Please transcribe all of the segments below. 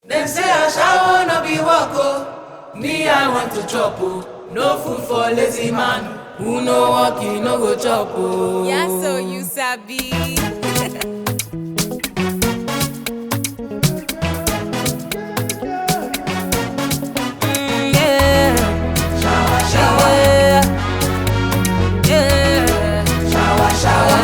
Them say I shall no be wako. Me I want to chop oh. No food for lazy man. Who no walk, he no go chop oh. Yeah, so you sabi. Yeah. Shower, shower. Yeah. Shower, shower.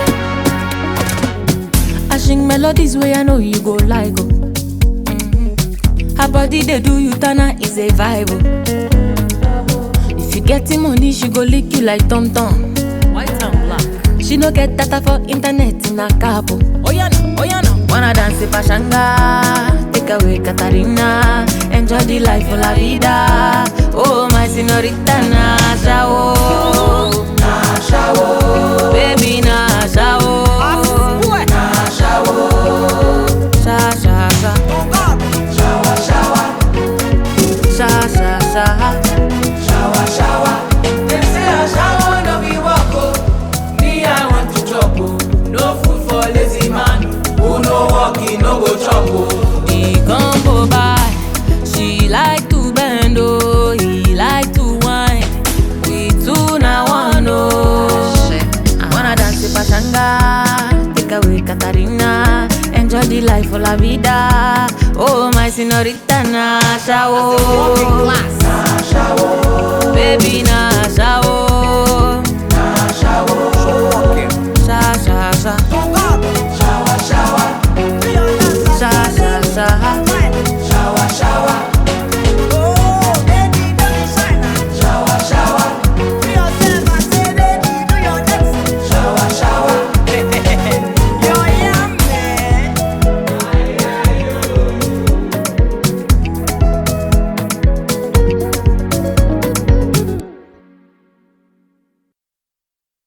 I sing melodies where I know you go like oh. Her body they do you tana is a vibe oh. If you getting money she go lick you like Tom Tom. White and black. She no get data for internet in a capo. Oh yeah no, oh yeah no. Wanna dance in Pashanga, take away Katarina, enjoy the life of la vida. Oh my señorita Nasha oh, Nasha oh, baby Nasha oh, Nasha oh. sha sha sha, Shower, shower, sha sha sha. shower, shower. Them say I shower no be wako. Me I want to chop oh. No food for lazy man. Who no walk, he no go chop oh. He come go by, she like to bend oh, he like to whine. We two na one oh. Wanna dance in Pachanga, take away Katarina, enjoy the life of la vida. Oh my señorita Nasha oh.